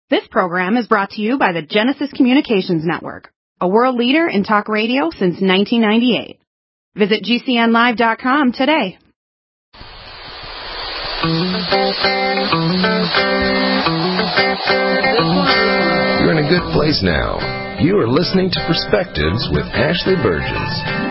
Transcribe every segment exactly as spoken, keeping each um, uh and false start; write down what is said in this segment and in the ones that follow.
This program is brought to you by the Genesis Communications Network, a world leader in talk radio since nineteen ninety-eight. Visit G C N live dot com today. You're in a good place now. You are listening to Perspectives with Ashley Burgess.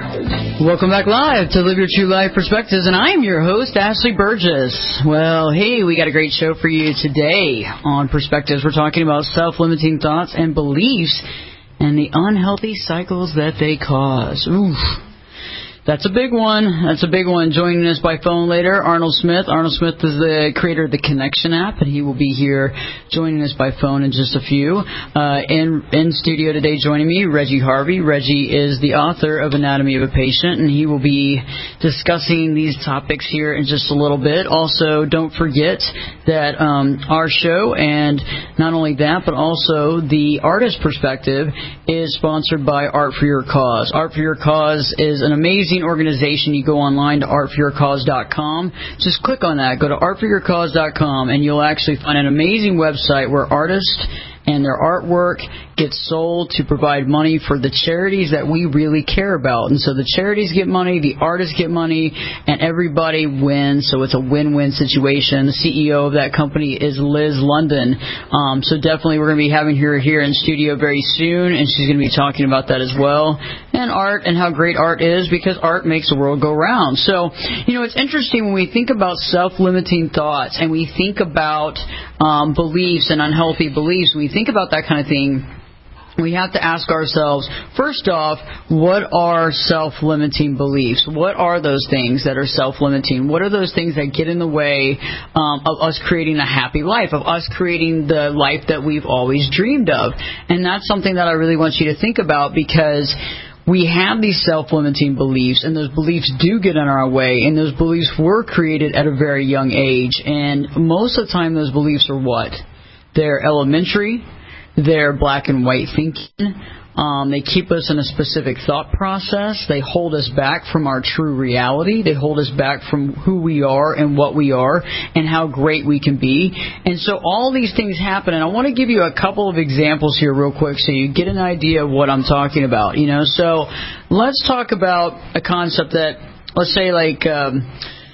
Welcome back live to Live Your True Life Perspectives, and I am your host, Ashley Burgess. Well, hey, we got a great show for you today on Perspectives. We're talking about self-limiting thoughts and beliefs and the unhealthy cycles that they cause. Oof. That's a big one. That's a big one. Joining us by phone later, Arnold Smith. Arnold Smith is the creator of the Connection app, and he will be here joining us by phone in just a few. Uh, in, in studio today joining me, Reggie Harvey. Reggie is the author of Anatomy of a Patient, and he will be discussing these topics here in just a little bit. Also, don't forget that um, our show, and not only that, but also the Artist Perspective, is sponsored by Art for Your Cause. Art for Your Cause is an amazing organization. You go online to art for your cause dot com. Just click on that. Go to art for your cause dot com, and you'll actually find an amazing website where artists and their artwork gets sold to provide money for the charities that we really care about. And so the charities get money, the artists get money, and everybody wins. So it's a win-win situation. The C E O of that company is Liz London. Um, so definitely we're going to be having her here in studio very soon, and she's going to be talking about that as well. And art, and how great art is, because art makes the world go round. So, you know, it's interesting when we think about self-limiting thoughts and we think about um, beliefs and unhealthy beliefs, when we think about that kind of thing, we have to ask ourselves, first off, what are self-limiting beliefs? What are those things that are self-limiting? What are those things that get in the way um, of us creating a happy life, of us creating the life that we've always dreamed of? And that's something that I really want you to think about, because we have these self-limiting beliefs, and those beliefs do get in our way, and those beliefs were created at a very young age. And most of the time, those beliefs are what? They're elementary. They're black and white thinking. Um, they keep us in a specific thought process. They hold us back from our true reality. They hold us back from who we are and what we are and how great we can be. And so all these things happen. And I want to give you a couple of examples here real quick so you get an idea of what I'm talking about. You know, so let's talk about a concept that, let's say, like, um,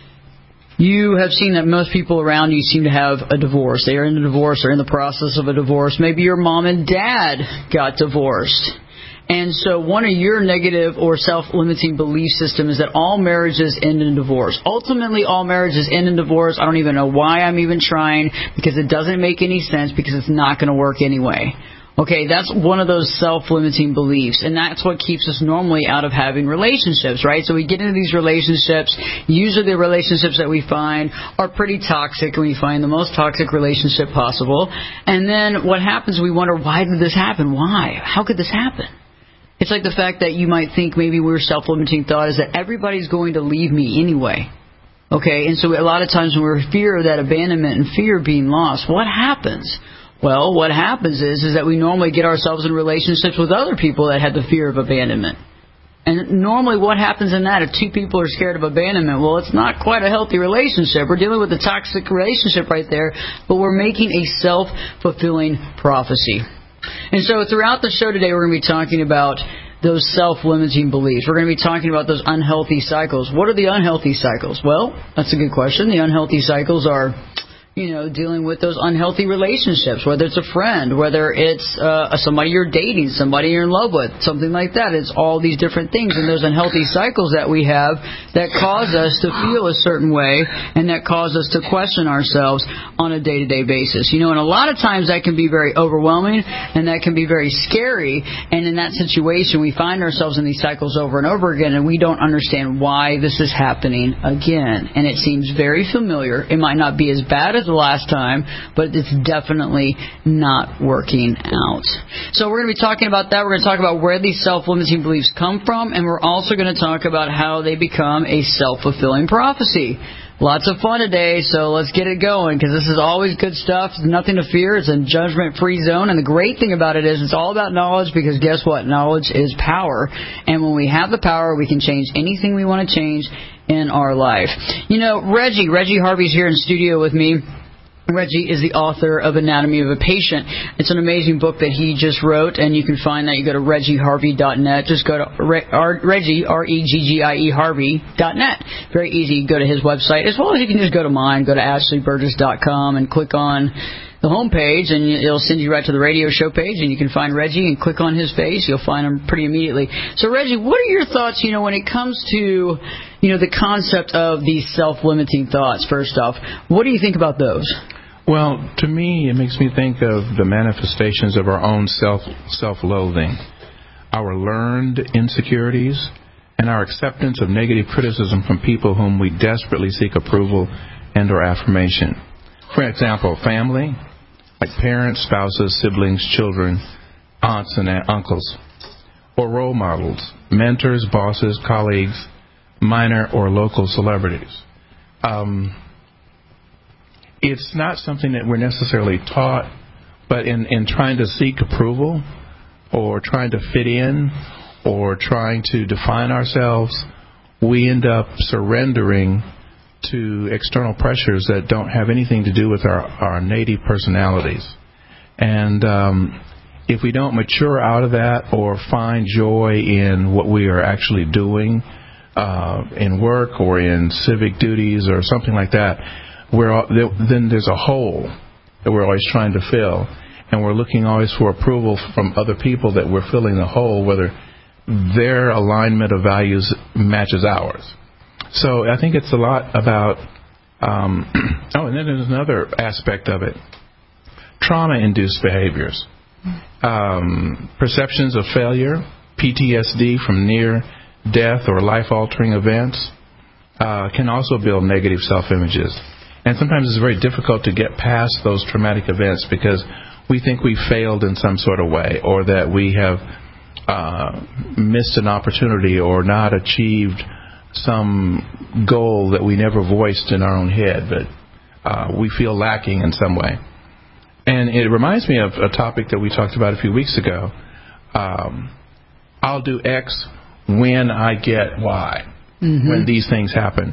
you have seen that most people around you seem to have a divorce. They are in a divorce or in the process of a divorce. Maybe your mom and dad got divorced. And so one of your negative or self-limiting belief system is that all marriages end in divorce. Ultimately, all marriages end in divorce. I don't even know why I'm even trying, because it doesn't make any sense, because it's not going to work anyway. Okay, that's one of those self-limiting beliefs, and that's what keeps us normally out of having relationships, right? So we get into these relationships. Usually the relationships that we find are pretty toxic, and we find the most toxic relationship possible. And then what happens, we wonder, why did this happen? Why? How could this happen? It's like the fact that you might think maybe we're self-limiting thought is that everybody's going to leave me anyway. Okay, and so a lot of times when we're in fear of that abandonment and fear of being lost, what happens? Well, what happens is, is that we normally get ourselves in relationships with other people that had the fear of abandonment. And normally what happens in that, if two people are scared of abandonment, well, it's not quite a healthy relationship. We're dealing with a toxic relationship right there, but we're making a self-fulfilling prophecy. And so throughout the show today, we're going to be talking about those self-limiting beliefs. We're going to be talking about those unhealthy cycles. What are the unhealthy cycles? Well, that's a good question. The unhealthy cycles are, you know, dealing with those unhealthy relationships, whether it's a friend, whether it's uh, somebody you're dating, somebody you're in love with, something like that. It's all these different things, and those unhealthy cycles that we have that cause us to feel a certain way and that cause us to question ourselves on a day-to-day basis. You know, and a lot of times that can be very overwhelming and that can be very scary, and in that situation we find ourselves in these cycles over and over again, and we don't understand why this is happening again. And it seems very familiar. It might not be as bad as the last time, but it's definitely not working out. So we're going to be talking about that. We're going to talk about where these self-limiting beliefs come from, and we're also going to talk about how they become a self-fulfilling prophecy. Lots of fun today, so let's get it going, because this is always good stuff. There's nothing to fear. It's a judgment-free zone, and the great thing about it is it's all about knowledge, because guess what? Knowledge is power, and when we have the power, we can change anything we want to change in our life. You know, Reggie, Reggie Harvey's here in studio with me. Reggie is the author of Anatomy of a Patient. It's an amazing book that he just wrote, and you can find that. You go to reggie harvey dot net. Just go to Re- R- Reggie, R E G G I E, Harvey dot net. Very easy. Go to his website, as well as you can just go to mine. Go to ashley burgess dot com and click on the home page, and it'll send you right to the radio show page, and you can find Reggie and click on his face. You'll find him pretty immediately. So, Reggie, what are your thoughts, you know, when it comes to, you know, the concept of these self-limiting thoughts, first off? What do you think about those? Well, to me, it makes me think of the manifestations of our own self, self-loathing, our learned insecurities, and our acceptance of negative criticism from people whom we desperately seek approval and or affirmation. For example, family, like parents, spouses, siblings, children, aunts and uncles, or role models, mentors, bosses, colleagues, minor or local celebrities. Um... It's not something that we're necessarily taught, but in, in trying to seek approval or trying to fit in or trying to define ourselves, we end up surrendering to external pressures that don't have anything to do with our, our native personalities. And um, if we don't mature out of that or find joy in what we are actually doing uh, in work or in civic duties or something like that, We're, then there's a hole that we're always trying to fill, and we're looking always for approval from other people that we're filling the hole, whether their alignment of values matches ours. So I think it's a lot about, um, oh, and then there's another aspect of it, trauma-induced behaviors, um, perceptions of failure, P T S D from near-death or life-altering events, uh, can also build negative self-images. And sometimes it's very difficult to get past those traumatic events because we think we failed in some sort of way, or that we have uh, missed an opportunity or not achieved some goal that we never voiced in our own head, but uh, we feel lacking in some way. And it reminds me of a topic that we talked about a few weeks ago. Um, I'll do X when I get Y, mm-hmm. when these things happen.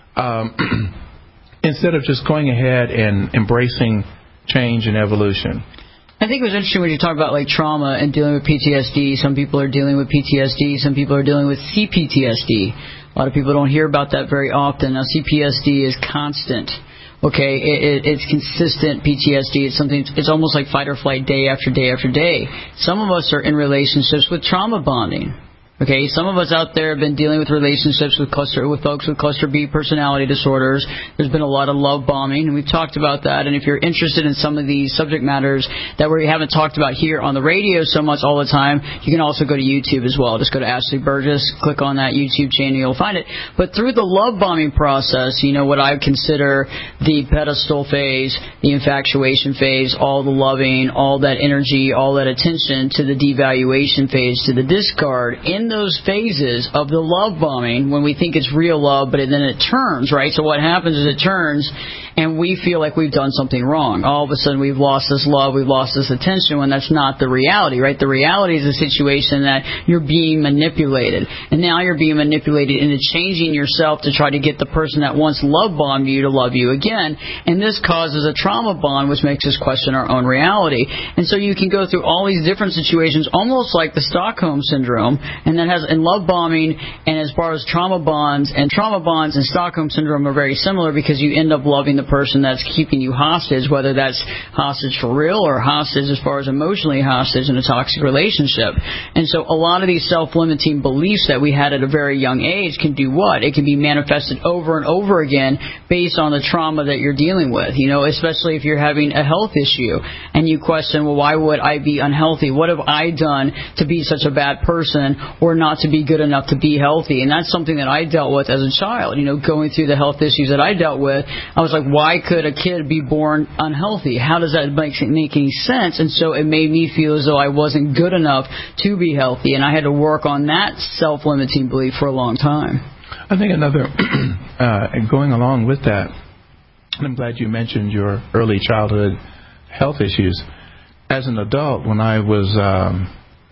Um Instead of just going ahead and embracing change and evolution. I think it was interesting when you talk about like trauma and dealing with P T S D. Some people are dealing with P T S D. Some people are dealing with C P T S D. A lot of people don't hear about that very often. Now, C P S D is constant. Okay, it, it, it's consistent P T S D. It's something. It's almost like fight or flight, day after day after day. Some of us are in relationships with trauma bonding. Okay, some of us out there have been dealing with relationships with cluster with folks with cluster B personality disorders. There's been a lot of love bombing, and we've talked about that. And if you're interested in some of these subject matters that we haven't talked about here on the radio so much all the time, you can also go to YouTube as well. Just go to Ashley Burgess, click on that YouTube channel, you'll find it. But through the love bombing process, you know, what I consider the pedestal phase, the infatuation phase, all the loving, all that energy, all that attention, to the devaluation phase, to the discard. In those phases of the love bombing, when we think it's real love, but then it turns, right? So what happens is it turns, and we feel like we've done something wrong. All of a sudden, we've lost this love, we've lost this attention, when that's not the reality, right? The reality is a situation that you're being manipulated, and now you're being manipulated into changing yourself to try to get the person that once love bombed you to love you again, and this causes a trauma bond, which makes us question our own reality. And so you can go through all these different situations, almost like the Stockholm Syndrome, and that has in love bombing, and as far as trauma bonds, and trauma bonds and Stockholm Syndrome are very similar because you end up loving the person that's keeping you hostage, whether that's hostage for real or hostage as far as emotionally hostage in a toxic relationship. And so a lot of these self-limiting beliefs that we had at a very young age can do what? It can be manifested over and over again based on the trauma that you're dealing with, you know, especially if you're having a health issue and you question, well, why would I be unhealthy? What have I done to be such a bad person or not to be good enough to be healthy? And that's something that I dealt with as a child, you know, going through the health issues that I dealt with. I was like, why could a kid be born unhealthy? How does that make, make any sense? And so it made me feel as though I wasn't good enough to be healthy, and I had to work on that self-limiting belief for a long time. I think another, uh, going along with that, I'm glad you mentioned your early childhood health issues. As an adult, when I was um,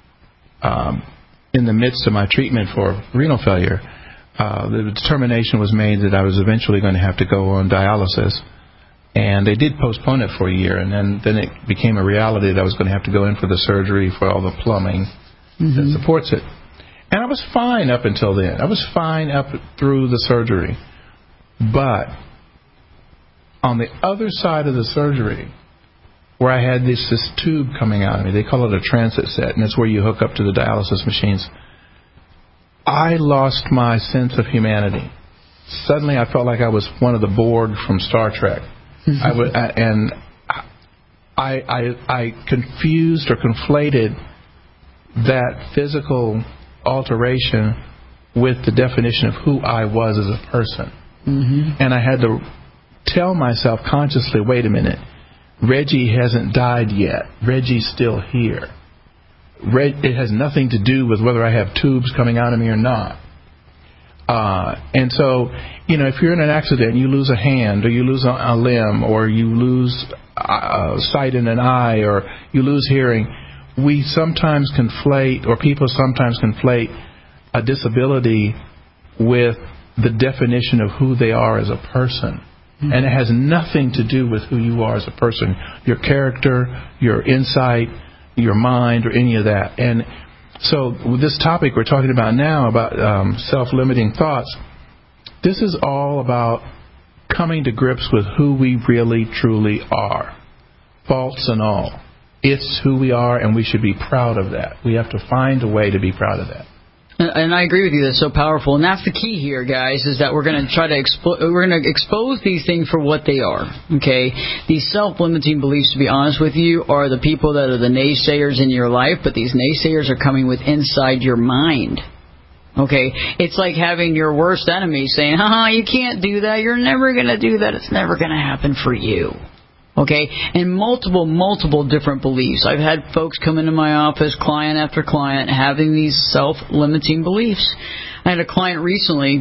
um, in the midst of my treatment for renal failure, uh, the determination was made that I was eventually going to have to go on dialysis. And they did postpone it for a year, and then, then it became a reality that I was going to have to go in for the surgery for all the plumbing mm-hmm. that supports it. And I was fine up until then. I was fine up through the surgery. But on the other side of the surgery, where I had this, this tube coming out of me, they call it a transit set, and it's where you hook up to the dialysis machines, I lost my sense of humanity. Suddenly I felt like I was one of the Borg from Star Trek. I would, and I, I, I confused or conflated that physical alteration with the definition of who I was as a person. Mm-hmm. And I had to tell myself consciously, wait a minute, Reggie hasn't died yet. Reggie's still here. Reg, it has nothing to do with whether I have tubes coming out of me or not. Uh, and so, you know, if you're in an accident and you lose a hand or you lose a, a limb or you lose uh, sight in an eye or you lose hearing, we sometimes conflate, or people sometimes conflate, a disability with the definition of who they are as a person. Mm-hmm. And it has nothing to do with who you are as a person, your character, your insight, your mind, or any of that. And so with this topic we're talking about now, about um, self-limiting thoughts, this is all about coming to grips with who we really, truly are, faults and all. It's who we are, and we should be proud of that. We have to find a way to be proud of that. And I agree with you. That's so powerful, and that's the key here, guys. Is that we're going to try to expo- we're going to expose these things for what they are. Okay, these self-limiting beliefs, to be honest with you, are the people that are the naysayers in your life. But these naysayers are coming with inside your mind. Okay, it's like having your worst enemy saying, "Haha, you can't do that. You're never going to do that. It's never going to happen for you." Okay, and multiple, multiple different beliefs. I've had folks come into my office, client after client, having these self-limiting beliefs. I had a client recently,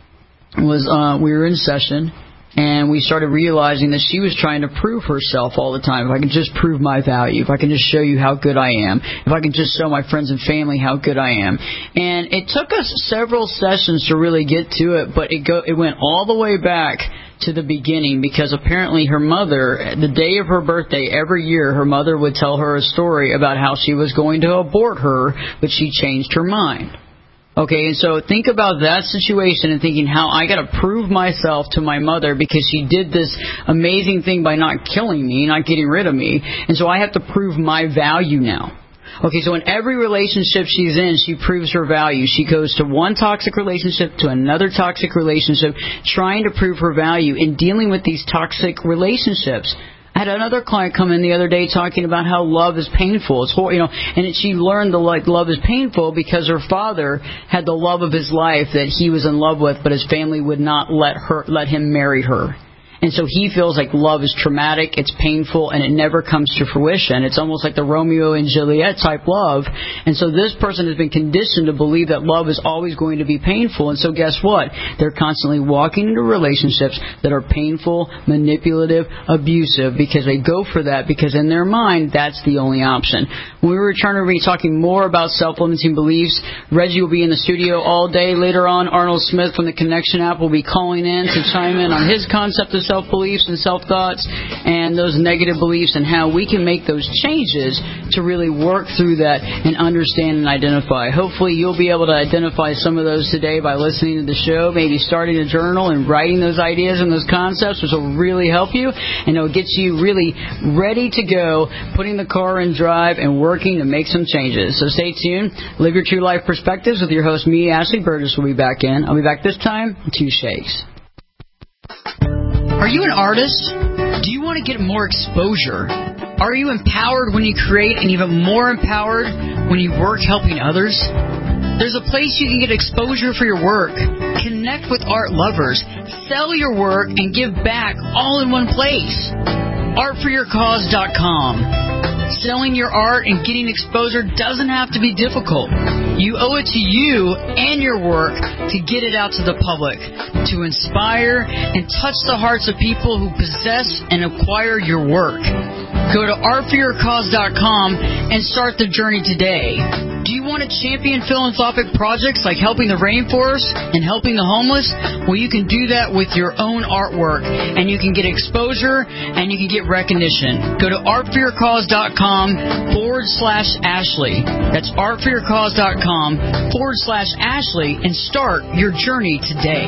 was uh, we were in session, and we started realizing that she was trying to prove herself all the time. If I can just prove my value, if I can just show you how good I am, if I can just show my friends and family how good I am. And it took us several sessions to really get to it, but it go it went all the way back to the beginning, because apparently her mother, the day of her birthday every year, her mother would tell her a story about how she was going to abort her, but she changed her mind. Okay, and so think about that situation and thinking how I got to prove myself to my mother because she did this amazing thing by not killing me, not getting rid of me, and so I have to prove my value now. Okay, so in every relationship she's in, she proves her value. She goes to one toxic relationship to another toxic relationship, trying to prove her value in dealing with these toxic relationships. I had another client come in the other day talking about how love is painful. It's hor- you know, and she learned the like love is painful because her father had the love of his life that he was in love with, but his family would not let her let him marry her. And so he feels like love is traumatic, it's painful, and it never comes to fruition. It's almost like the Romeo and Juliet type love. And so this person has been conditioned to believe that love is always going to be painful. And so guess what? They're constantly walking into relationships that are painful, manipulative, abusive, because they go for that, because in their mind, that's the only option. When we return, we'll be talking more about self-limiting beliefs. Reggie will be in the studio all day. Later on, Arnold Smith from the Connection app will be calling in to chime in on his concept of self-beliefs and self-thoughts and those negative beliefs and how we can make those changes to really work through that and understand and identify. Hopefully you'll be able to identify some of those today by listening to the show, maybe starting a journal and writing those ideas and those concepts, which will really help you, and it'll get you really ready to go, putting the car in drive and working to make some changes. So stay tuned. Live Your True Life Perspectives with your host, me, Ashley Burgess, will be back in. I'll be back this time in two shakes. Are you an artist? Do you want to get more exposure? Are you empowered when you create and even more empowered when you work helping others? There's a place you can get exposure for your work, connect with art lovers, sell your work, and give back all in one place. art for your cause dot com. Selling your art and getting exposure doesn't have to be difficult. You owe it to you and your work to get it out to the public, to inspire and touch the hearts of people who possess and acquire your work. Go to art for your cause dot com and start the journey today. Do you want want to champion philanthropic projects like helping the rainforest and helping the homeless? Well, you can do that with your own artwork, and you can get exposure, and you can get recognition. Go to artforyourcause.com forward slash Ashley. That's artforyourcause.com forward slash Ashley, and start your journey today.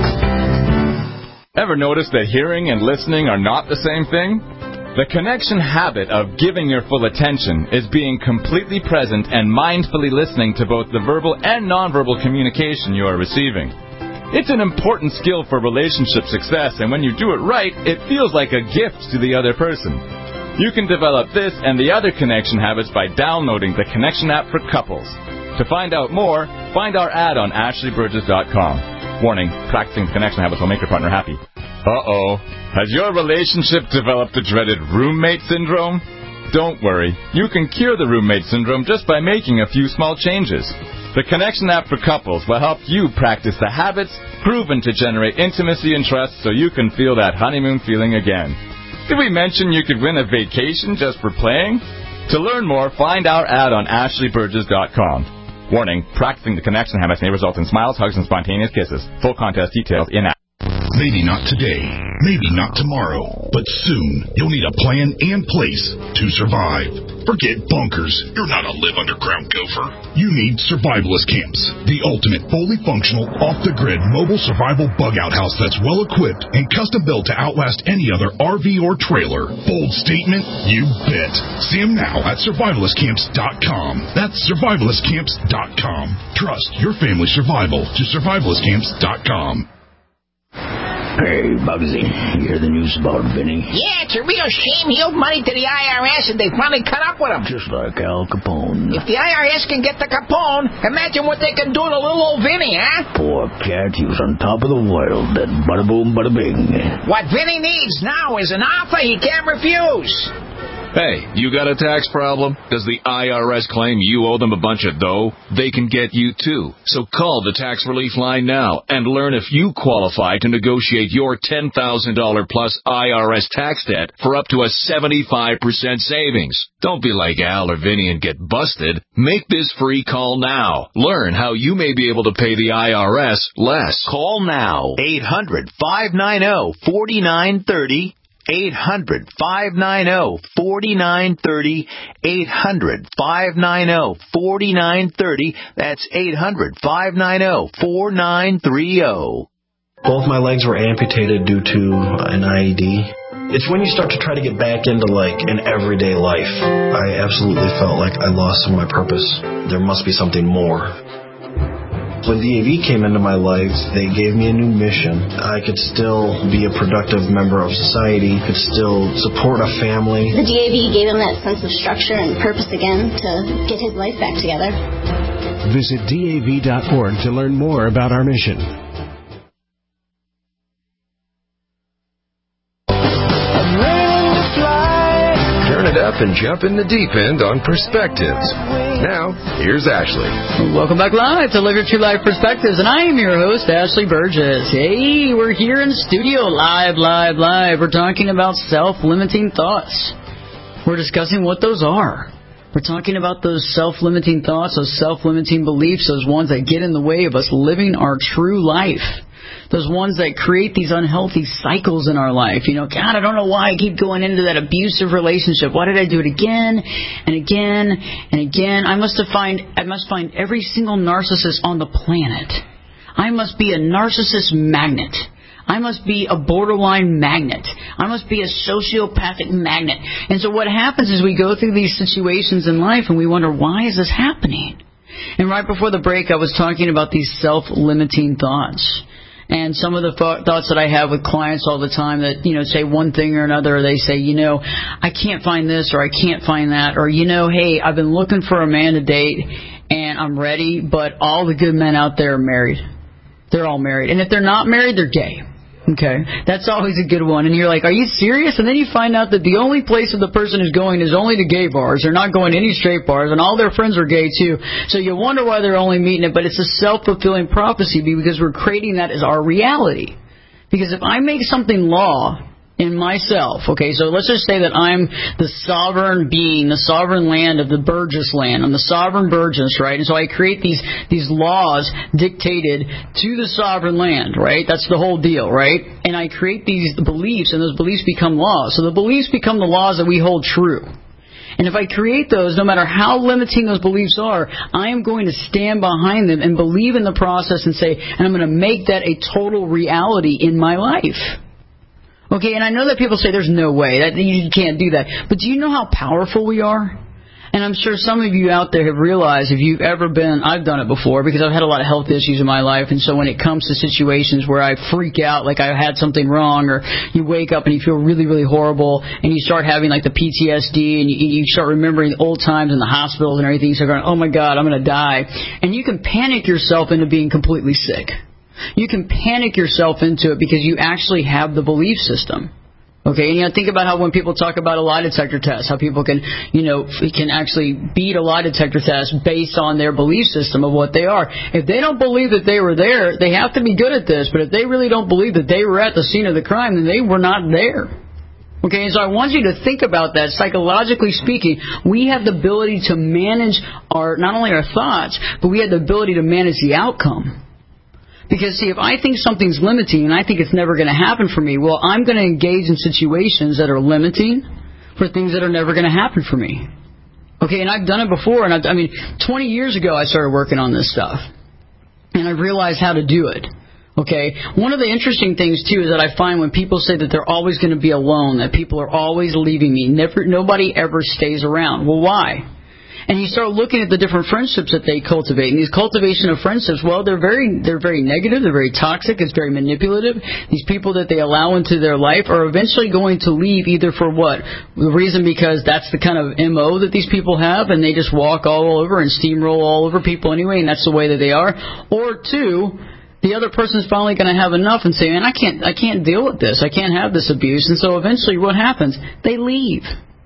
Ever notice that hearing and listening are not the same thing? The connection habit of giving your full attention is being completely present and mindfully listening to both the verbal and nonverbal communication you are receiving. It's an important skill for relationship success, and when you do it right, it feels like a gift to the other person. You can develop this and the other connection habits by downloading the Connection app for couples. To find out more, find our ad on ashley burgess dot com. Warning, practicing the connection habits will make your partner happy. Uh-oh. Has your relationship developed the dreaded roommate syndrome? Don't worry. You can cure the roommate syndrome just by making a few small changes. The Connection app for couples will help you practice the habits proven to generate intimacy and trust so you can feel that honeymoon feeling again. Did we mention you could win a vacation just for playing? To learn more, find our ad on ashley burgess dot com. Warning, practicing the connection habits may result in smiles, hugs, and spontaneous kisses. Full contest details in app. Maybe not today, maybe not tomorrow, but soon you'll need a plan and place to survive. Forget bunkers. You're not a live underground gopher. You need survivalist camps, the ultimate fully functional, off-the-grid mobile survival bug-out house that's well-equipped and custom-built to outlast any other R V or trailer. Bold statement? You bet. See them now at survivalist camps dot com. That's survivalist camps dot com. Trust your family's survival to survivalist camps dot com. Hey, Bugsy, you hear the news about Vinny? Yeah, it's a real shame he owed money to the I R S and they finally cut up with him. Just like Al Capone. If the I R S can get the Capone, imagine what they can do to little old Vinny, huh? Poor cat, he was on top of the world, then bada boom, bada bing. What Vinny needs now is an offer he can't refuse. Hey, you got a tax problem? Does the I R S claim you owe them a bunch of dough? They can get you too. So call the Tax Relief Line now and learn if you qualify to negotiate your ten thousand dollars plus I R S tax debt for up to a seventy-five percent savings. Don't be like Al or Vinny and get busted. Make this free call now. Learn how you may be able to pay the I R S less. Call now. eight hundred, five nine zero, four nine three zero. eight hundred, five nine zero, four nine three zero. eight hundred, five nine zero, four nine three zero. That's eight hundred, five nine zero, four nine three zero. Both my legs were amputated due to an I E D. It's when you start to try to get back into, like, an everyday life. I absolutely felt like I lost some of my purpose. There must be something more. When D A V came into my life, they gave me a new mission. I could still be a productive member of society, could still support a family. The D A V gave him that sense of structure and purpose again to get his life back together. Visit D A V dot org to learn more about our mission. Turn it up and jump in the deep end on Perspectives. Now, here's Ashley. Welcome back live to Live Your True Life Perspectives, and I am your host, Ashley Burgess. Hey, we're here in the studio, live, live, live. We're talking about self-limiting thoughts. We're discussing what those are. We're talking about those self-limiting thoughts, those self-limiting beliefs, those ones that get in the way of us living our true life. Those ones that create these unhealthy cycles in our life. You know, God, I don't know why I keep going into that abusive relationship. Why did I do it again and again and again? I must have find I must find every single narcissist on the planet. I must be a narcissist magnet. I must be a borderline magnet. I must be a sociopathic magnet. And so what happens is we go through these situations in life and we wonder, why is this happening? And right before the break, I was talking about these self-limiting thoughts. And some of the th- thoughts that I have with clients all the time that, you know, say one thing or another, or they say, you know, I can't find this or I can't find that, or, you know, hey, I've been looking for a man to date and I'm ready, but all the good men out there are married. They're all married. And if they're not married, they're gay. Okay, that's always a good one. And you're like, are you serious? And then you find out that the only place that the person is going is only to gay bars. They're not going to any straight bars, and all their friends are gay too. So you wonder why they're only meeting it, but it's a self-fulfilling prophecy because we're creating that as our reality. Because if I make something law in myself, okay, so let's just say that I'm the sovereign being, the sovereign land of the Burgess land. I'm the sovereign Burgess, right? And so I create these these laws dictated to the sovereign land, right? That's the whole deal, right? And I create these beliefs, and those beliefs become laws. So the beliefs become the laws that we hold true. And if I create those, no matter how limiting those beliefs are, I am going to stand behind them and believe in the process and say, and I'm going to make that a total reality in my life. Okay, and I know that people say there's no way, that you can't do that. But do you know how powerful we are? And I'm sure some of you out there have realized, if you've ever been, I've done it before because I've had a lot of health issues in my life, and so when it comes to situations where I freak out like I had something wrong, or you wake up and you feel really, really horrible, and you start having like the P T S D, and you, you start remembering the old times in the hospitals and everything, so you're going, oh my God, I'm going to die. And you can panic yourself into being completely sick. You can panic yourself into it because you actually have the belief system. Okay, and you know, think about how when people talk about a lie detector test, how people can, you know, can actually beat a lie detector test based on their belief system of what they are. If they don't believe that they were there, they have to be good at this, but if they really don't believe that they were at the scene of the crime, then they were not there. Okay, and so I want you to think about that. Psychologically speaking, we have the ability to manage our, not only our thoughts, but we have the ability to manage the outcome. Because, see, if I think something's limiting and I think it's never going to happen for me, well, I'm going to engage in situations that are limiting for things that are never going to happen for me. Okay, and I've done it before. And I've, I mean, twenty years ago I started working on this stuff. And I realized how to do it. Okay, one of the interesting things, too, is that I find when people say that they're always going to be alone, that people are always leaving me, never, nobody ever stays around. Well, why? And you start looking at the different friendships that they cultivate. And these cultivation of friendships, well, they're very they're very negative. They're very toxic. It's very manipulative. These people that they allow into their life are eventually going to leave either for what? The reason because that's the kind of M O that these people have, and they just walk all over and steamroll all over people anyway, and that's the way that they are. Or two, the other person's finally going to have enough and say, man, I can't, I can't deal with this. I can't have this abuse. And so eventually what happens? They leave.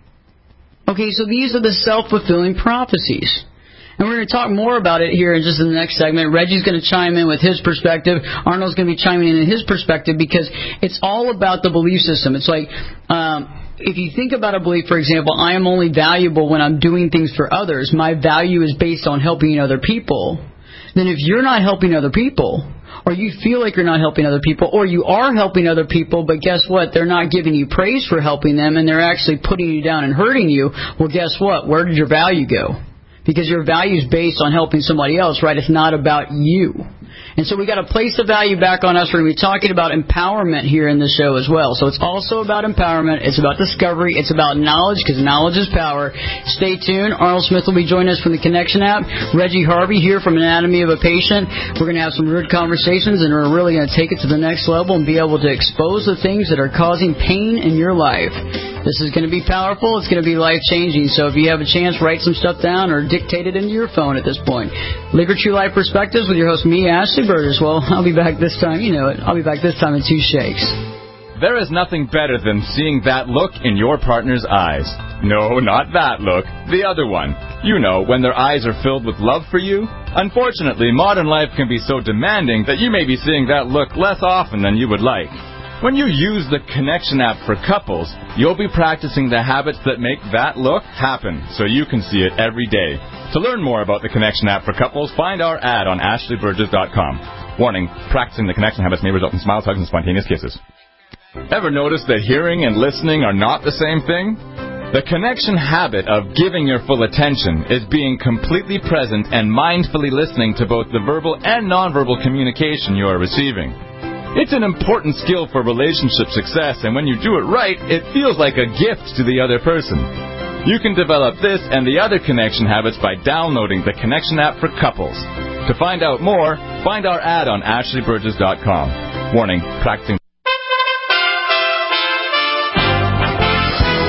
Okay, so these are the self-fulfilling prophecies. And we're going to talk more about it here in just in the next segment. Reggie's going to chime in with his perspective. Arnold's going to be chiming in in his perspective because it's all about the belief system. It's like, um, if you think about a belief, for example, I am only valuable when I'm doing things for others. My value is based on helping other people. Then if you're not helping other people, or you feel like you're not helping other people, or you are helping other people, but guess what? They're not giving you praise for helping them, and they're actually putting you down and hurting you. Well, guess what? Where did your value go? Because your value is based on helping somebody else, right? It's not about you. And so we got to place the value back on us. We're going to be talking about empowerment here in the show as well. So it's also about empowerment. It's about discovery. It's about knowledge, because knowledge is power. Stay tuned. Arnold Smith will be joining us from the Connection app. Reggie Harvey here from Anatomy of a Patient. We're going to have some good conversations, and we're really going to take it to the next level and be able to expose the things that are causing pain in your life. This is going to be powerful. It's going to be life-changing. So if you have a chance, write some stuff down or dictate it into your phone at this point. Live Your True Life Perspectives with your host, me, Ashley Burgess. Well, I'll be back this time. You know it. I'll be back this time in two shakes. There is nothing better than seeing that look in your partner's eyes. No, not that look. The other one. You know, when their eyes are filled with love for you. Unfortunately, modern life can be so demanding that you may be seeing that look less often than you would like. When you use the Connection app for couples, you'll be practicing the habits that make that look happen, so you can see it every day. To learn more about the Connection app for couples, find our ad on ashley burgess dot com. Warning, practicing the Connection habits may result in smiles, hugs, and spontaneous kisses. Ever notice that hearing and listening are not the same thing? The Connection habit of giving your full attention is being completely present and mindfully listening to both the verbal and nonverbal communication you are receiving. It's an important skill for relationship success, and when you do it right, it feels like a gift to the other person. You can develop this and the other Connection habits by downloading the Connection app for couples. To find out more, find our ad on ashley burgess dot com. Warning, practicing. U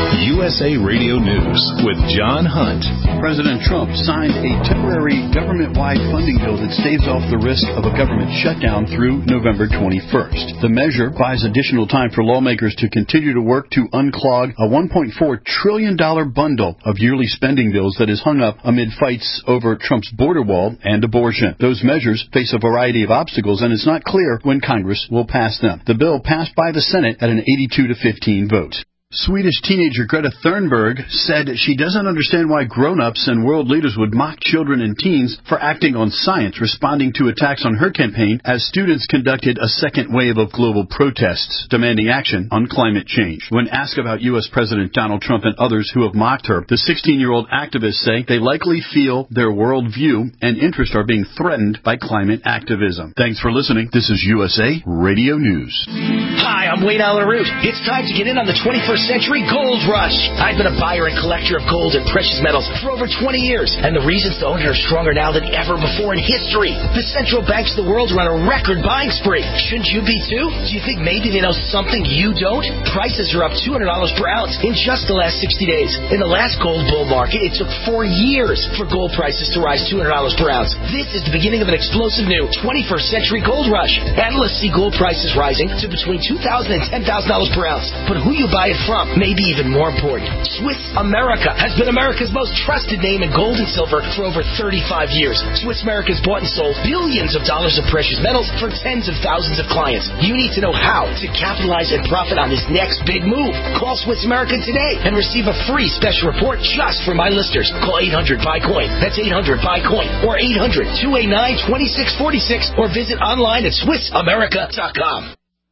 S A Radio News with John Hunt. President Trump signed a temporary government-wide funding bill that staves off the risk of a government shutdown through November twenty-first. The measure buys additional time for lawmakers to continue to work to unclog a one point four trillion dollars bundle of yearly spending bills that is hung up amid fights over Trump's border wall and abortion. Those measures face a variety of obstacles, and it's not clear when Congress will pass them. The bill passed by the Senate at an eighty-two to fifteen vote. Swedish teenager Greta Thunberg said she doesn't understand why grown-ups and world leaders would mock children and teens for acting on science, responding to attacks on her campaign as students conducted a second wave of global protests demanding action on climate change. When asked about U S President Donald Trump and others who have mocked her, the sixteen-year-old activists say they likely feel their worldview and interest are being threatened by climate activism. Thanks for listening. This is U S A Radio News. Hi, I'm Wayne Allen Root. It's time to get in on the twenty-first century gold rush. I've been a buyer and collector of gold and precious metals for over twenty years, and the reasons to own it are stronger now than ever before in history. The central banks of the world are on a record buying spree. Shouldn't you be too? Do you think maybe they know something you don't? Prices are up two hundred dollars per ounce in just the last sixty days. In the last gold bull market, it took four years for gold prices to rise two hundred dollars per ounce. This is the beginning of an explosive new twenty-first century gold rush. Analysts see gold prices rising to between two thousand dollars and ten thousand dollars per ounce. But who you buy it from may be even more important. Swiss America has been America's most trusted name in gold and silver for over thirty-five years. Swiss America's bought and sold billions of dollars of precious metals for tens of thousands of clients. You need to know how to capitalize and profit on this next big move. Call Swiss America today and receive a free special report just for my listeners. Call eight hundred buy coin. That's eight hundred buy coin or eight hundred two eight nine two six four six or visit online at swiss america dot com.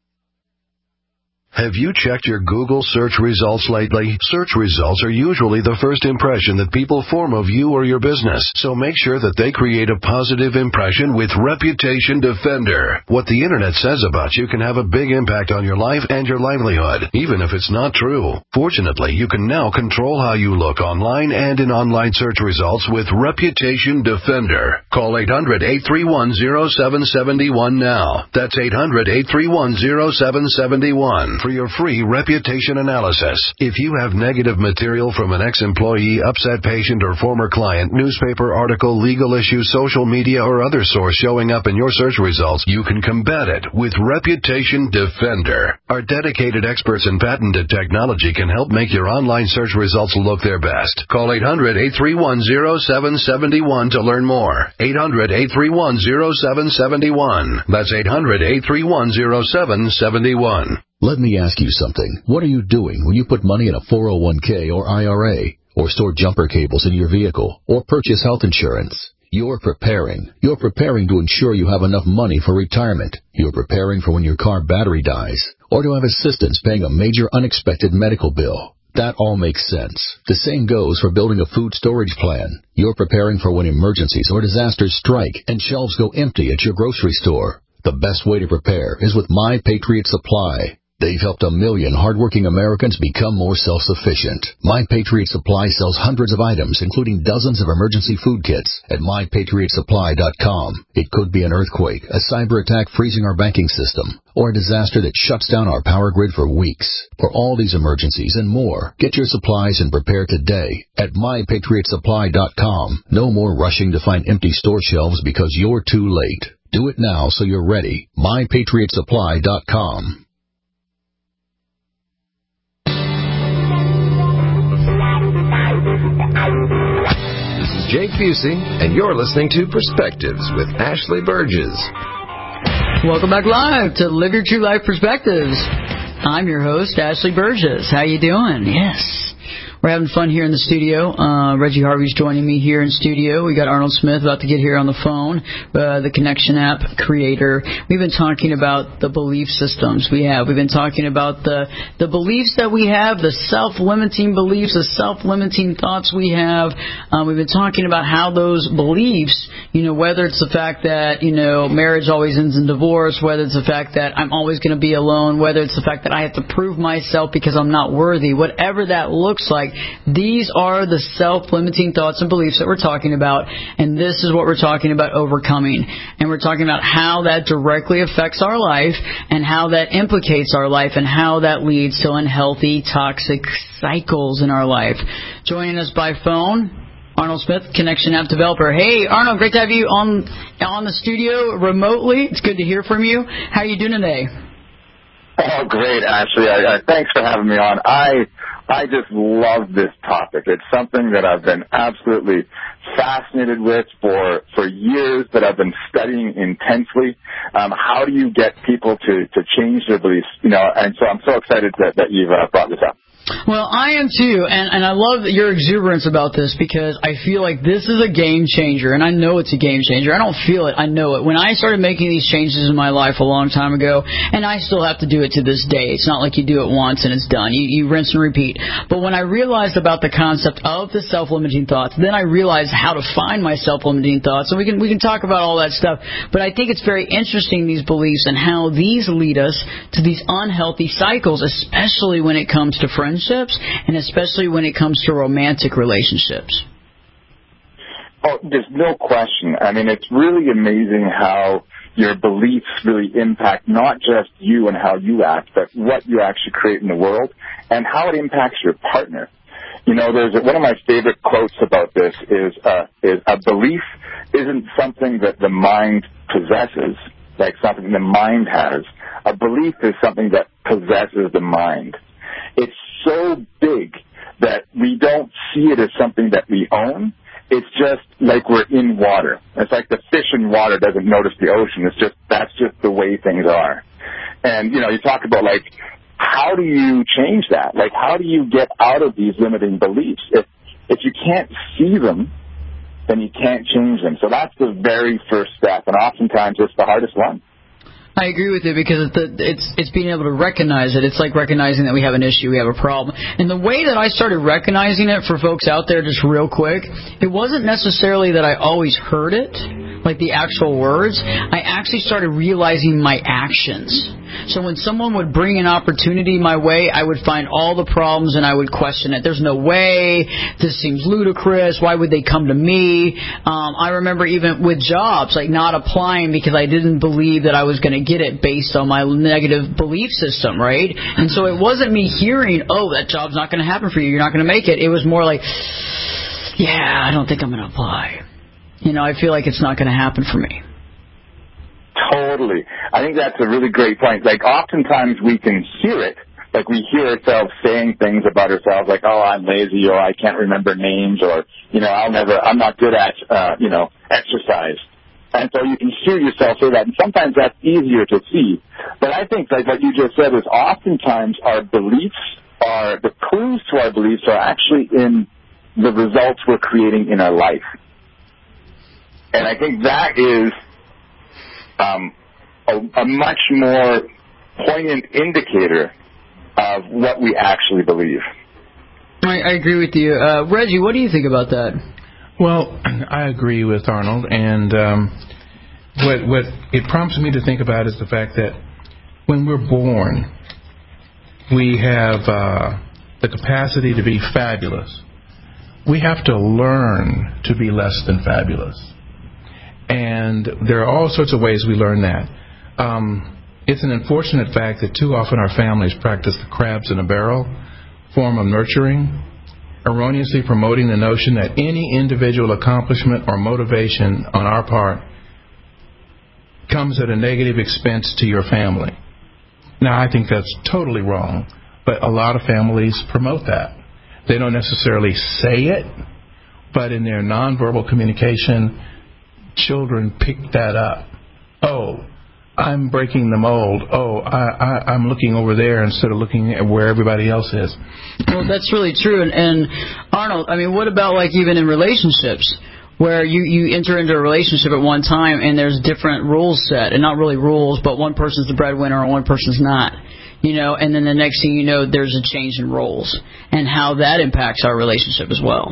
Have you checked your Google search results lately? Search results are usually the first impression that people form of you or your business, so make sure that they create a positive impression with Reputation Defender. What the internet says about you can have a big impact on your life and your livelihood, even if it's not true. Fortunately, you can now control how you look online and in online search results with Reputation Defender. Call eight hundred eight three one zero seven seven one now. That's eight hundred eight three one zero seven seven one. For your free reputation analysis. If you have negative material from an ex-employee, upset patient, or former client, newspaper article, legal issue, social media, or other source showing up in your search results, you can combat it with Reputation Defender. Our dedicated experts in patented technology can help make your online search results look their best. Call eight hundred eight three one zero seven seven one to learn more. eight hundred eight three one zero seven seven one. That's eight hundred eight three one zero seven seven one. Let me ask you something. What are you doing when you put money in a four oh one k or I R A, or store jumper cables in your vehicle, or purchase health insurance? You're preparing. You're preparing to ensure you have enough money for retirement. You're preparing for when your car battery dies, or to have assistance paying a major unexpected medical bill. That all makes sense. The same goes for building a food storage plan. You're preparing for when emergencies or disasters strike and shelves go empty at your grocery store. The best way to prepare is with My Patriot Supply. They've helped a million hardworking Americans become more self-sufficient. My Patriot Supply sells hundreds of items, including dozens of emergency food kits, at my patriot supply dot com. It could be an earthquake, a cyber attack freezing our banking system, or a disaster that shuts down our power grid for weeks. For all these emergencies and more, get your supplies and prepare today at my patriot supply dot com. No more rushing to find empty store shelves because you're too late. Do it now so you're ready. my patriot supply dot com. This is Jake Busey, and you're listening to Perspectives with Ashley Burgess. Welcome back live to Live Your True Life Perspectives. I'm your host, Ashley Burgess. How you doing? Yes. We're having fun here in the studio. Uh, Reggie Harvey's joining me here in studio. We got Arnold Smith about to get here on the phone, uh, the Connection app creator. We've been talking about the belief systems we have. We've been talking about the the beliefs that we have, the self-limiting beliefs, the self-limiting thoughts we have. Um, we've been talking about how those beliefs, you know, whether it's the fact that, you know, marriage always ends in divorce, whether it's the fact that I'm always going to be alone, whether it's the fact that I have to prove myself because I'm not worthy, whatever that looks like, These are the self-limiting thoughts and beliefs that we're talking about, and this is what we're talking about overcoming. And we're talking about how that directly affects our life and how that implicates our life and how that leads to unhealthy, toxic cycles in our life. Joining us by phone, Arnold Smith, Connection App Developer. Hey, Arnold, great to have you on on the studio remotely. It's good to hear from you. How are you doing today? Oh, great, Ashley. I, I, thanks for having me on. I I just love this topic. It's something that I've been absolutely fascinated with for, for years, that I've been studying intensely. Um, how do you get people to, to change their beliefs? You know, and so I'm so excited that, that you've uh, brought this up. Well, I am too, and, and I love your exuberance about this because I feel like this is a game changer, and I know it's a game changer. I don't feel it, I know it. When I started making these changes in my life a long time ago, and I still have to do it to this day. It's not like you do it once and it's done. You, you rinse and repeat. But when I realized about the concept of the self-limiting thoughts, then I realized how to find my self-limiting thoughts, and we can we can talk about all that stuff. But I think it's very interesting, these beliefs, and how these lead us to these unhealthy cycles, especially when it comes to friends. And especially when it comes to romantic relationships. Oh, there's no question. I mean, it's really amazing how your beliefs really impact not just you and how you act, but what you actually create in the world and how it impacts your partner. You know, there's a, one of my favorite quotes about this is, uh, is a belief isn't something that the mind possesses, like something the mind has. A belief is something that possesses the mind. It's so big that we don't see it as something that we own. It's just like we're in water. It's like the fish in water doesn't notice the ocean. It's just, that's just the way things are. And, you know, you talk about, like, how do you change that? Like, how do you get out of these limiting beliefs? If, if you can't see them, then you can't change them. So that's the very first step, and oftentimes it's the hardest one. I agree with you because it's it's being able to recognize it. It's like recognizing that we have an issue, we have a problem. And the way that I started recognizing it for folks out there, just real quick, it wasn't necessarily that I always heard it, like the actual words. I actually started realizing my actions. So when someone would bring an opportunity my way, I would find all the problems and I would question it. There's no way. This seems ludicrous. Why would they come to me? Um, I remember even with jobs, like not applying because I didn't believe that I was going to get it based on my negative belief system, right? And so it wasn't me hearing, oh, that job's not going to happen for you. You're not going to make it. It was more like, yeah, I don't think I'm going to apply. You know, I feel like it's not going to happen for me. Totally. I think that's a really great point. Like, oftentimes we can hear it. Like, we hear ourselves saying things about ourselves, like, oh, I'm lazy, or I can't remember names, or, you know, I'll never, I'm not good at, uh, you know, exercise. And so you can hear yourself say that, and sometimes that's easier to see. But I think, like what you just said, is oftentimes our beliefs are, the clues to our beliefs are actually in the results we're creating in our life. And I think that is um, a, a much more poignant indicator of what we actually believe. I, I agree with you. Uh, Reggie, what do you think about that? Well, I agree with Arnold, and um, what what it prompts me to think about is the fact that when we're born, we have uh, the capacity to be fabulous. We have to learn to be less than fabulous. And there are all sorts of ways we learn that. Um, it's an unfortunate fact that too often our families practice the crabs in a barrel form of nurturing, erroneously promoting the notion that any individual accomplishment or motivation on our part comes at a negative expense to your family. Now, I think that's totally wrong, but a lot of families promote that. They don't necessarily say it, but in their nonverbal communication, children pick that up. Oh, I'm breaking the mold. Oh, I, I, I'm looking over there instead of looking at where everybody else is. Well, that's really true. And, and Arnold, I mean, what about like even in relationships where you, you enter into a relationship at one time and there's different rules set, and not really rules, but one person's the breadwinner and one person's not. You know, and then the next thing you know, there's a change in roles and how that impacts our relationship as well.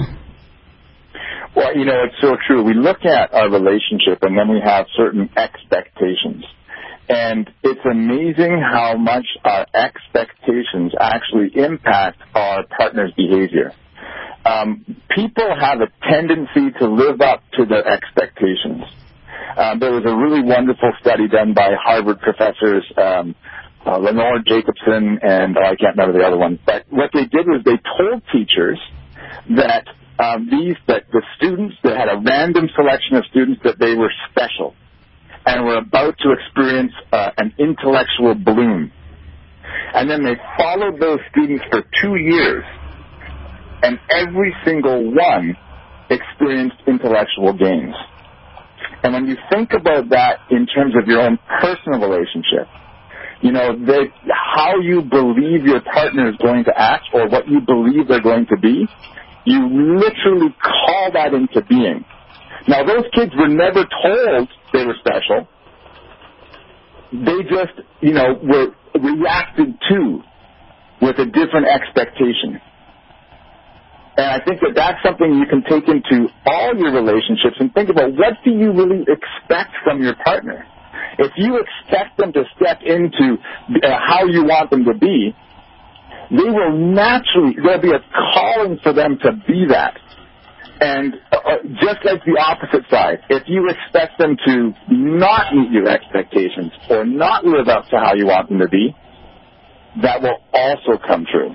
Well, you know, it's so true. We look at our relationship and then we have certain expectations. And it's amazing how much our expectations actually impact our partner's behavior. um, people have a tendency to live up to their expectations. Uh, there was a really wonderful study done by Harvard professors, um, uh, Lenore Jacobson and oh, I can't remember the other one. But what they did was they told teachers that um, these that the students that had a random selection of students that they were special and were about to experience uh, an intellectual bloom. And then they followed those students for two years, and every single one experienced intellectual gains. And when you think about that in terms of your own personal relationship, you know, that how you believe your partner is going to act or what you believe they're going to be, you literally call that into being. Now, those kids were never told they were special. They just, you know, were reacted to with a different expectation. And I think that that's something you can take into all your relationships and think about, what do you really expect from your partner? If you expect them to step into uh, how you want them to be, they will naturally, there'll be a calling for them to be that. And uh, just like the opposite side, if you expect them to not meet your expectations or not live up to how you want them to be, that will also come true.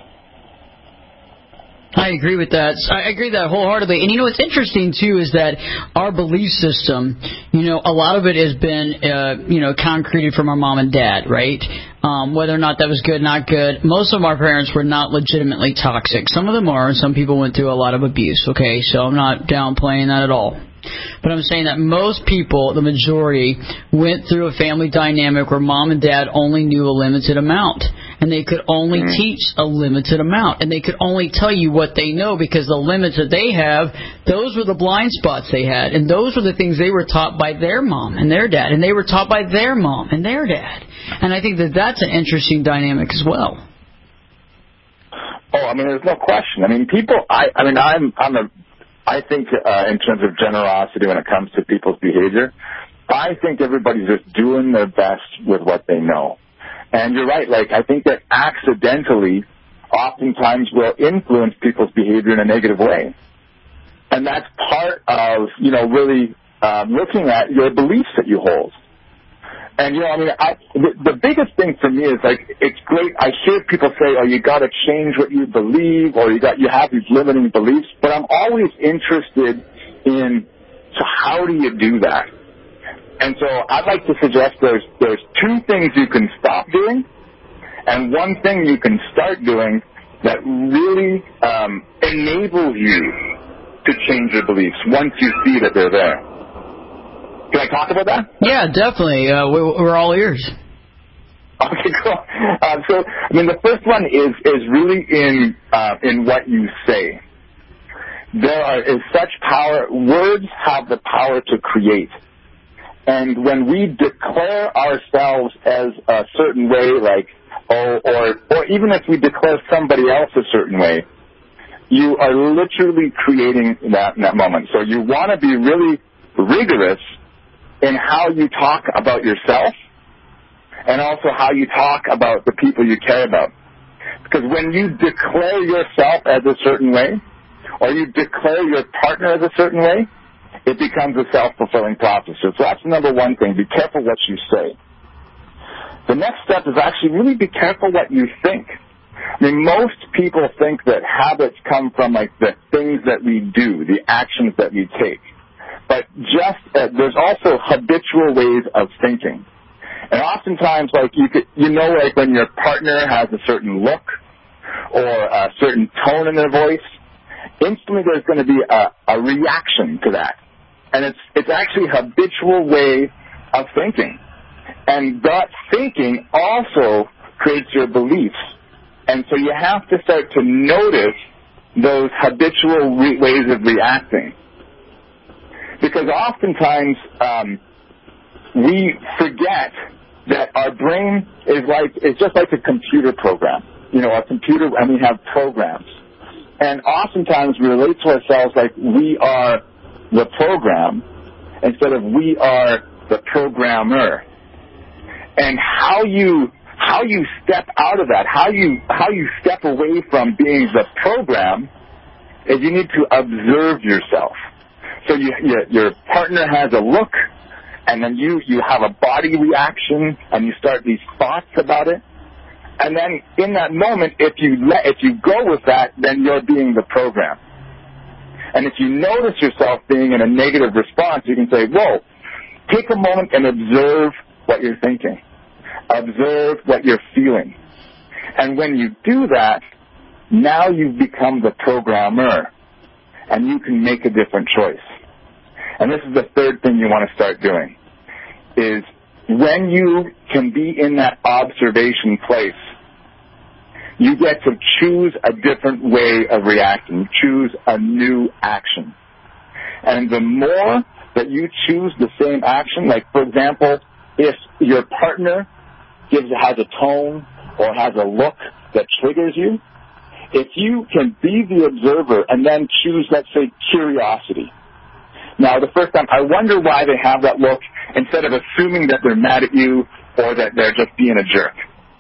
I agree with that. I agree with that wholeheartedly. And, you know, what's interesting, too, is that our belief system, you know, a lot of it has been, uh, you know, concreted from our mom and dad, right? Um, whether or not that was good, not good. Most of our parents were not legitimately toxic. Some of them are, and some people went through a lot of abuse, okay? So I'm not downplaying that at all. But I'm saying that most people, the majority, went through a family dynamic where mom and dad only knew a limited amount. And they could only mm-hmm. teach a limited amount. And they could only tell you what they know, because the limits that they have, those were the blind spots they had. And those were the things they were taught by their mom and their dad. And they were taught by their mom and their dad. And I think that that's an interesting dynamic as well. Oh, I mean, there's no question. I mean, people, I, I mean, I'm, I'm a, I think uh, in terms of generosity when it comes to people's behavior, I think everybody's just doing their best with what they know. And you're right, like, I think that accidentally oftentimes will influence people's behavior in a negative way. And that's part of, you know, really uh, looking at your beliefs that you hold. And, you know, I mean, I, the, the biggest thing for me is, like, it's great. I hear people say, oh, you got to change what you believe, or you got you have these limiting beliefs. But I'm always interested in, so how do you do that? And so I'd like to suggest there's there's two things you can stop doing, and one thing you can start doing that really um, enables you to change your beliefs once you see that they're there. Can I talk about that? Yeah, definitely. Uh, we're, we're all ears. Okay, cool. Uh, so, I mean, the first one is is really in uh, in what you say. There are, is such power. Words have the power to create. And when we declare ourselves as a certain way, like, oh, or or even if we declare somebody else a certain way, you are literally creating that in that moment. So you want to be really rigorous in how you talk about yourself and also how you talk about the people you care about. Because when you declare yourself as a certain way, or you declare your partner as a certain way, it becomes a self-fulfilling prophecy. So that's the number one thing. Be careful what you say. The next step is actually really be careful what you think. I mean, most people think that habits come from, like, the things that we do, the actions that we take. But just uh, there's also habitual ways of thinking. And oftentimes, like, you could, you know, like when your partner has a certain look or a certain tone in their voice, instantly there's going to be a, a reaction to that. And it's it's actually a habitual way of thinking. And that thinking also creates your beliefs. And so you have to start to notice those habitual re- ways of reacting. Because oftentimes um, we forget that our brain is like, it's just like a computer program. You know, a computer, and we have programs. And oftentimes we relate to ourselves like we are the program instead of we are the programmer. And how you how you step out of that, how you how you step away from being the program is you need to observe yourself. So you, you, your partner has a look, and then you, you have a body reaction, and you start these thoughts about it. And then in that moment, if you let, if you go with that, then you're being the program. And if you notice yourself being in a negative response, you can say, whoa, take a moment and observe what you're thinking. Observe what you're feeling. And when you do that, now you've become the programmer, and you can make a different choice. And this is the third thing you want to start doing, is when you can be in that observation place, you get to choose a different way of reacting, choose a new action. And the more that you choose the same action, like, for example, if your partner gives has a tone or has a look that triggers you, if you can be the observer and then choose, let's say, curiosity. Now, the first time, I wonder why they have that look instead of assuming that they're mad at you or that they're just being a jerk.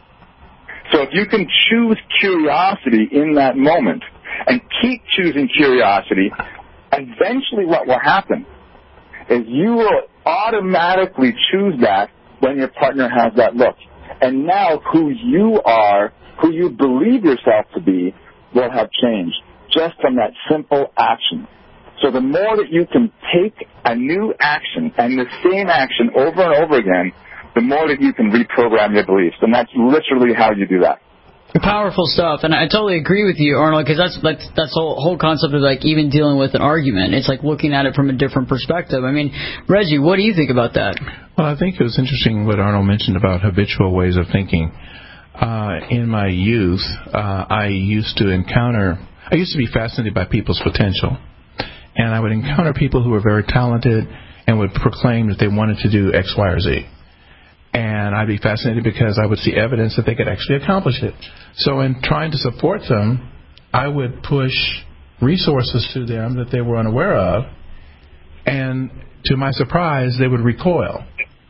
So if you can choose curiosity in that moment and keep choosing curiosity, eventually what will happen is you will automatically choose that when your partner has that look. And now who you are, who you believe yourself to be, will have changed just from that simple action. So the more that you can take a new action and the same action over and over again, the more that you can reprogram your beliefs. And that's literally how you do that. Powerful stuff, and I totally agree with you, Arnold, because that's that's that's the whole, whole concept of like even dealing with an argument. It's like looking at it from a different perspective. I mean, Reggie, what do you think about that? Well, I think it was interesting what Arnold mentioned about habitual ways of thinking. Uh, in my youth, uh, I used to encounter, I used to be fascinated by people's potential, and I would encounter people who were very talented and would proclaim that they wanted to do X, Y, or Z. And I'd be fascinated because I would see evidence that they could actually accomplish it. So in trying to support them, I would push resources to them that they were unaware of, and to my surprise, they would recoil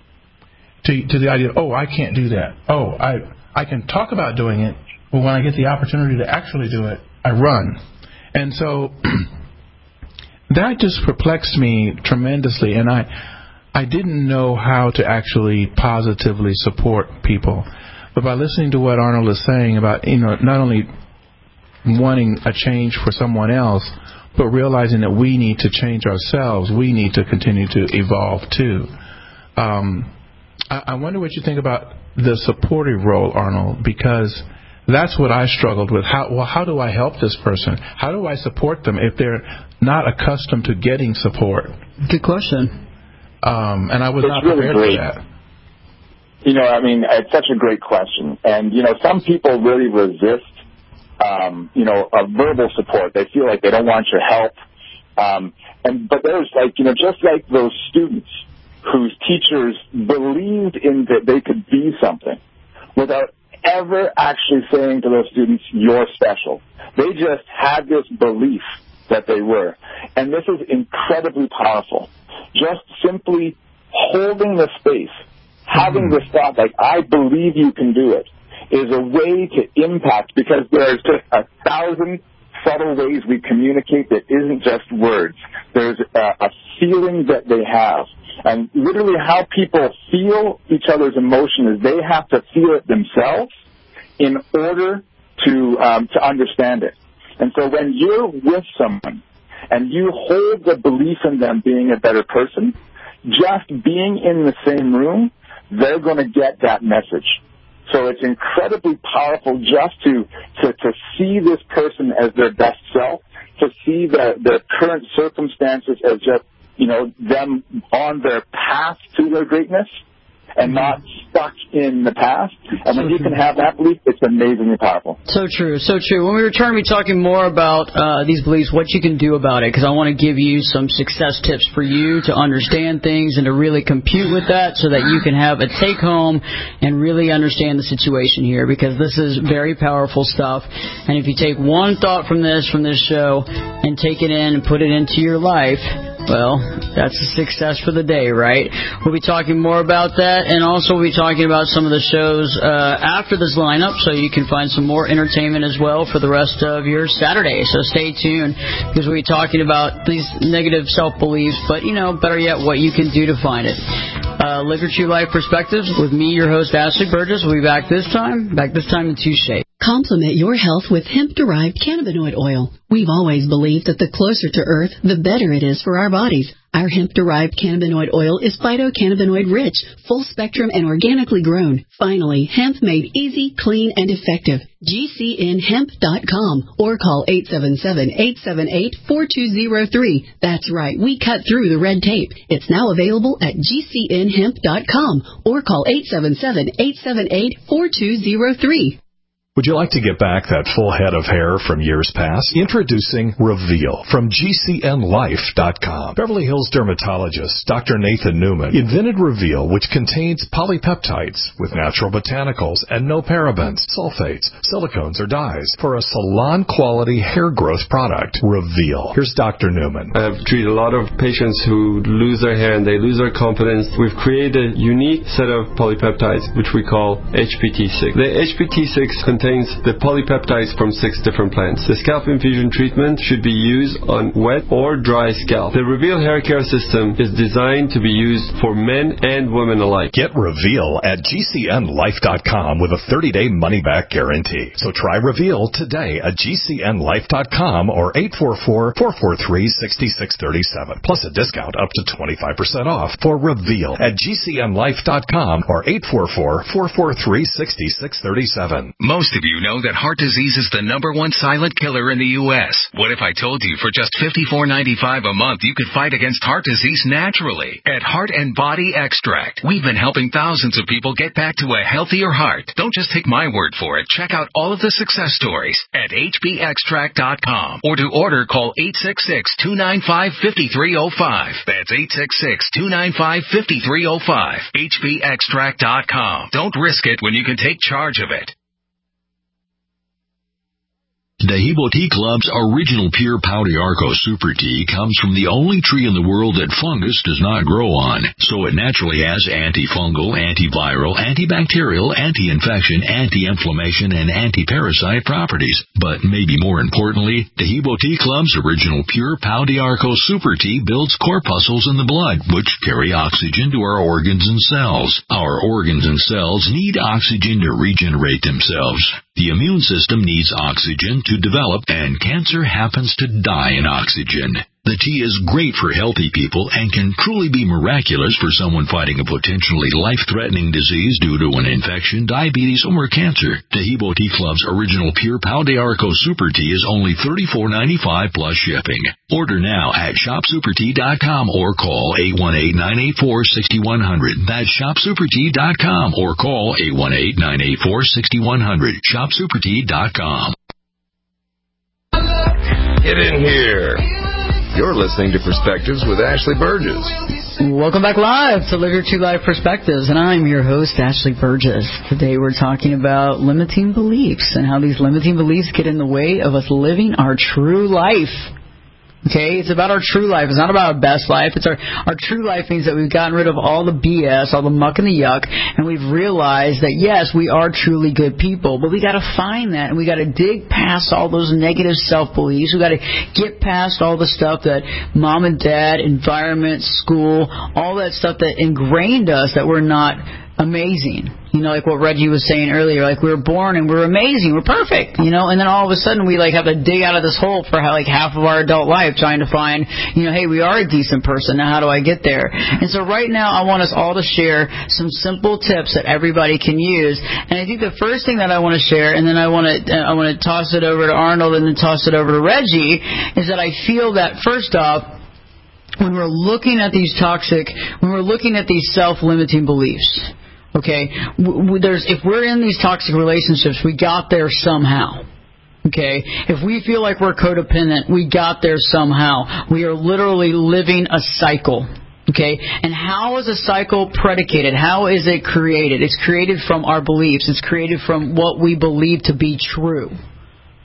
to, to the idea, oh, I can't do that. Oh, I I can talk about doing it, but when I get the opportunity to actually do it, I run. And so that just perplexed me tremendously, and I I didn't know how to actually positively support people. But by listening to what Arnold is saying about, you know, not only wanting a change for someone else, but realizing that we need to change ourselves, we need to continue to evolve too. Um, I, I wonder what you think about the supportive role, Arnold, because that's what I struggled with. How, well, how do I help this person? How do I support them if they're not accustomed to getting support? Good question. Um, and I was it's not really prepared great. for that. You know, I mean, it's such a great question. And, you know, some people really resist, um, you know, a verbal support. They feel like they don't want your help. Um, and but there's like, you know, just like those students whose teachers believed in that they could be something without ever actually saying to those students, you're special. They just had this belief that they were. And this is incredibly powerful. Just simply holding the space, having this thought like, I believe you can do it, is a way to impact, because there's just a thousand subtle ways we communicate that isn't just words. There's a, a feeling that they have. And literally how people feel each other's emotion is they have to feel it themselves in order to um, to understand it. And so when you're with someone and you hold the belief in them being a better person, just being in the same room, they're going to get that message. So it's incredibly powerful just to, to, to see this person as their best self, to see the, their current circumstances as just, you know, them on their path to their greatness and not stuck in the past. And when you can have that belief, it's amazingly powerful. So true, so true. When we return, we'll be talking more about uh, these beliefs, what you can do about it, because I want to give you some success tips for you to understand things and to really compute with that so that you can have a take-home and really understand the situation here, because this is very powerful stuff. And if you take one thought from this, from this show, and take it in and put it into your life, well, that's a success for the day, right? We'll be talking more about that, and also we'll be talking about some of the shows uh, after this lineup, so you can find some more entertainment as well for the rest of your Saturday. So stay tuned, because we'll be talking about these negative self-beliefs, but, you know, better yet, what you can do to find it. Uh, Live Your True Life Perspectives with me, your host, Ashley Burgess. We'll be back this time, back this time in two shapes. Complement your health with hemp-derived cannabinoid oil. We've always believed that the closer to Earth, the better it is for our bodies. Our hemp-derived cannabinoid oil is phytocannabinoid-rich, full-spectrum, and organically grown. Finally, hemp made easy, clean, and effective. G C N hemp dot com or call eight seven seven, eight seven eight, four two zero three. That's right, we cut through the red tape. It's now available at G C N hemp dot com or call eight seven seven, eight seven eight, four two zero three. Would you like to get back that full head of hair from years past? Introducing Reveal from G C N life dot com. Beverly Hills dermatologist Doctor Nathan Newman invented Reveal, which contains polypeptides with natural botanicals and no parabens, sulfates, silicones, or dyes for a salon-quality hair growth product. Reveal. Here's Doctor Newman. I've treated a lot of patients who lose their hair and they lose their confidence. We've created a unique set of polypeptides, which we call H P T six. The H P T six contains the polypeptides from six different plants. The scalp infusion treatment should be used on wet or dry scalp. The Reveal hair care system is designed to be used for men and women alike. Get Reveal at G C N life dot com with a thirty-day money-back guarantee. So try Reveal today at G C N life dot com or eight four four, four four three, six six three seven. Plus a discount up to twenty-five percent off for Reveal at G C N life dot com or eight four four, four four three, six six three seven. Most of you know that heart disease is the number one silent killer in the U S What if I told you for just fifty-four ninety-five a month you could fight against heart disease naturally? At Heart and Body Extract, we've been helping thousands of people get back to a healthier heart. Don't just take my word for it. Check out all of the success stories at H B extract dot com, or to order, call eight six six, two nine five, five three zero five. That's eight six six, two nine five, five three zero five. H B extract dot com. Don't risk it when you can take charge of it. Dehibo Tea Club's original pure Pau d'Arco Super Tea comes from the only tree in the world that fungus does not grow on, so it naturally has antifungal, antiviral, antibacterial, anti-infection, anti-inflammation, and anti-parasite properties. But maybe more importantly, Dehibo Tea Club's original pure Pau d'Arco Super Tea builds corpuscles in the blood, which carry oxygen to our organs and cells. Our organs and cells need oxygen to regenerate themselves. The immune system needs oxygen to develop, and cancer happens to die in oxygen. The tea is great for healthy people and can truly be miraculous for someone fighting a potentially life-threatening disease due to an infection, diabetes, or cancer. Dehibo Tea Club's original pure Pau d'Arco Super Tea is only thirty-four ninety-five plus shipping. Order now at shop super tea dot com or call eight one eight, nine eight four, six one zero zero. That's shop super tea dot com or call eight one eight, nine eight four, six one zero zero. shop super tea dot com. Get in here. You're listening to Perspectives with Ashley Burgess. Welcome back live to Live Your True Life Perspectives, and I'm your host, Ashley Burgess. Today we're talking about limiting beliefs and how these limiting beliefs get in the way of us living our true life. Okay, it's about our true life. It's not about our best life. It's our, our true life means that we've gotten rid of all the B S, all the muck and the yuck, and we've realized that, yes, we are truly good people, but we got to find that, and we got to dig past all those negative self-beliefs. We got to get past all the stuff that mom and dad, environment, school, all that stuff that ingrained us that we're not amazing. You know, like what Reggie was saying earlier, like we were born and we're amazing, we're perfect, you know, and then all of a sudden we like have to dig out of this hole for how, like half of our adult life trying to find, you know, hey, we are a decent person, now how do I get there? And so right now I want us all to share some simple tips that everybody can use, and I think the first thing that I want to share, and then I want to I want to toss it over to Arnold and then toss it over to Reggie, is that I feel that first off, when we're looking at these toxic, when we're looking at these self-limiting beliefs, okay, there's if we're in these toxic relationships, we got there somehow. Okay, if we feel like we're codependent, we got there somehow. We are literally living a cycle. Okay, and how is a cycle predicated? How is it created? It's created from our beliefs. It's created from what we believe to be true.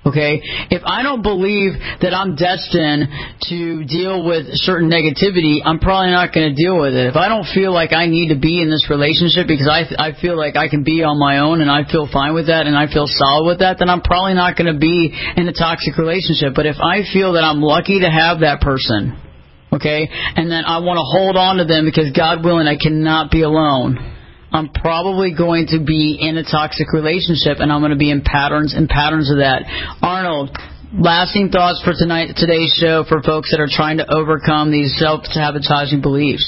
Okay? If I don't believe that I'm destined to deal with certain negativity, I'm probably not going to deal with it. If I don't feel like I need to be in this relationship because I, I feel like I can be on my own and I feel fine with that and I feel solid with that, then I'm probably not going to be in a toxic relationship. But if I feel that I'm lucky to have that person, okay, and then I want to hold on to them because God willing I cannot be alone, I'm probably going to be in a toxic relationship, and I'm going to be in patterns and patterns of that. Arnold, lasting thoughts for tonight, today's show for folks that are trying to overcome these self-sabotaging beliefs.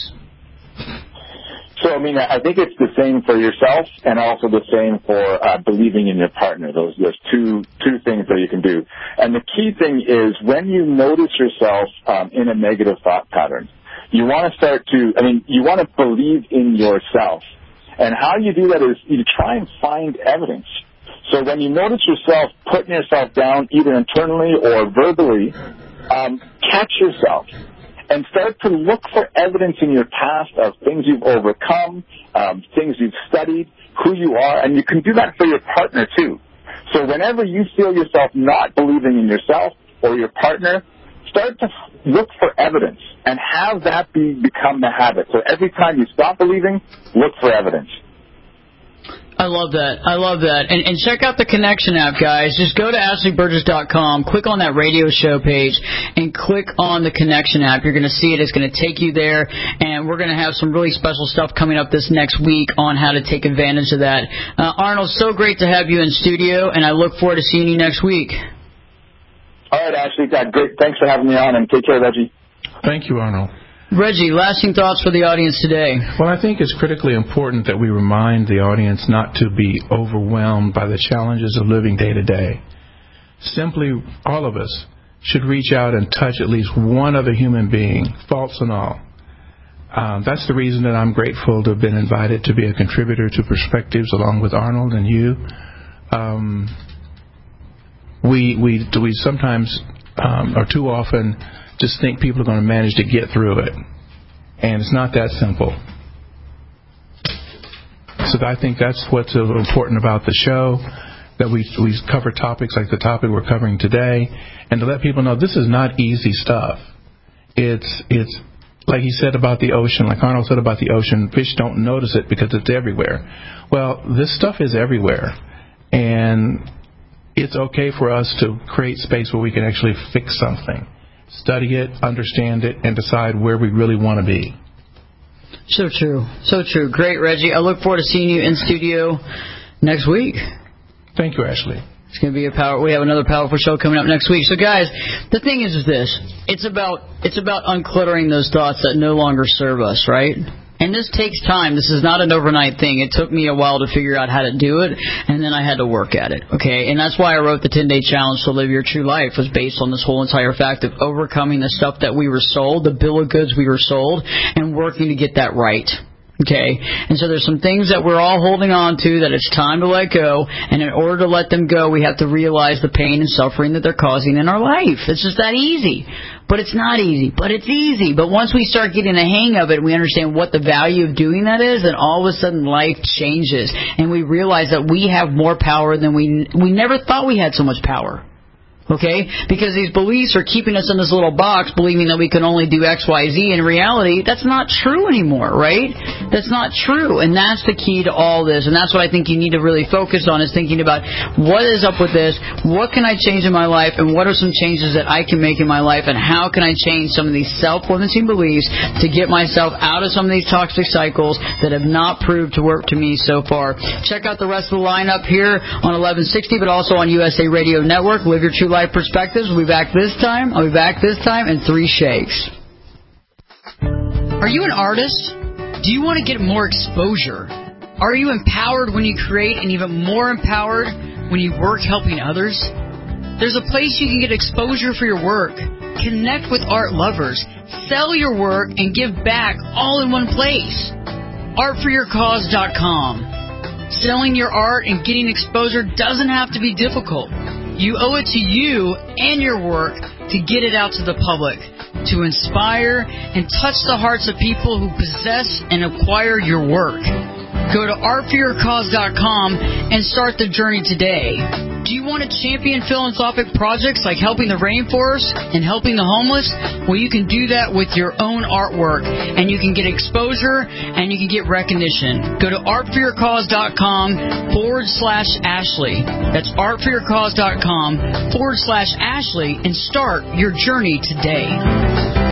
So, I mean, I think it's the same for yourself and also the same for uh, believing in your partner. Those there's two two things that you can do. And the key thing is when you notice yourself um, in a negative thought pattern, you want to start to, I mean, you want to believe in yourself. And how you do that is you try and find evidence. So when you notice yourself putting yourself down either internally or verbally, um, catch yourself and start to look for evidence in your past of things you've overcome, um, things you've studied, who you are, and you can do that for your partner too. So whenever you feel yourself not believing in yourself or your partner, start to look for evidence and have that be become the habit. So every time you stop believing, look for evidence. I love that. I love that. And, and check out the Connection app, guys. Just go to ashley burgess dot com, click on that radio show page, and click on the Connection app. You're going to see it. It's going to take you there, and we're going to have some really special stuff coming up this next week on how to take advantage of that. Uh, Arnold, so great to have you in studio, and I look forward to seeing you next week. All right, Ashley. Great. Thanks for having me on, and take care, Reggie. Thank you, Arnold. Reggie, lasting thoughts for the audience today. Well, I think it's critically important that we remind the audience not to be overwhelmed by the challenges of living day to day. Simply, all of us should reach out and touch at least one other human being, faults and all. Um, that's the reason that I'm grateful to have been invited to be a contributor to Perspectives along with Arnold and you. Um, we, we, we sometimes, um, or too often, just think people are going to manage to get through it. And it's not that simple. So I think that's what's important about the show, that we we cover topics like the topic we're covering today, and to let people know this is not easy stuff. It's it's like he said about the ocean, like Arnold said about the ocean, fish don't notice it because it's everywhere. Well, this stuff is everywhere. And it's okay for us to create space where we can actually fix something. Study it, understand it, and decide where we really want to be. So true. So true. Great, Reggie. I look forward to seeing you in studio next week. Thank you, Ashley. It's going to be a power. We have another powerful show coming up next week. So, guys, the thing is, is this: it's about it's about uncluttering those thoughts that no longer serve us, right? And this takes time. This is not an overnight thing. It took me a while to figure out how to do it, and then I had to work at it, okay? And that's why I wrote the ten-day challenge to live your true life, was based on this whole entire fact of overcoming the stuff that we were sold, the bill of goods we were sold, and working to get that right. Okay, and so there's some things that we're all holding on to that it's time to let go, and in order to let them go, we have to realize the pain and suffering that they're causing in our life. It's just that easy. But it's not easy, but it's easy. But once we start getting the hang of it and we understand what the value of doing that is, then all of a sudden life changes, and we realize that we have more power than we we never thought we had so much power. Okay? Because these beliefs are keeping us in this little box believing that we can only do X, Y, Z. In reality, that's not true anymore, right? That's not true. And that's the key to all this. And that's what I think you need to really focus on, is thinking about what is up with this, what can I change in my life, and what are some changes that I can make in my life, and how can I change some of these self-limiting beliefs to get myself out of some of these toxic cycles that have not proved to work to me so far. Check out the rest of the lineup here on eleven sixty, but also on U S A Radio Network. Live Your True Life Perspectives. We'll be back this time. I'll be back this time in three shakes. Are you an artist? Do you want to get more exposure? Are you empowered when you create, and even more empowered when you work helping others? There's a place you can get exposure for your work, connect with art lovers, sell your work, and give back all in one place. art for your cause dot com. Selling your art and getting exposure doesn't have to be difficult. You owe it to you and your work to get it out to the public, to inspire and touch the hearts of people who possess and acquire your work. Go to art for your cause dot com and start the journey today. Do you want to champion philanthropic projects like helping the rainforest and helping the homeless? Well, you can do that with your own artwork, and you can get exposure and you can get recognition. Go to artforyourcause.com forward slash Ashley. That's artforyourcause.com forward slash Ashley and start your journey today.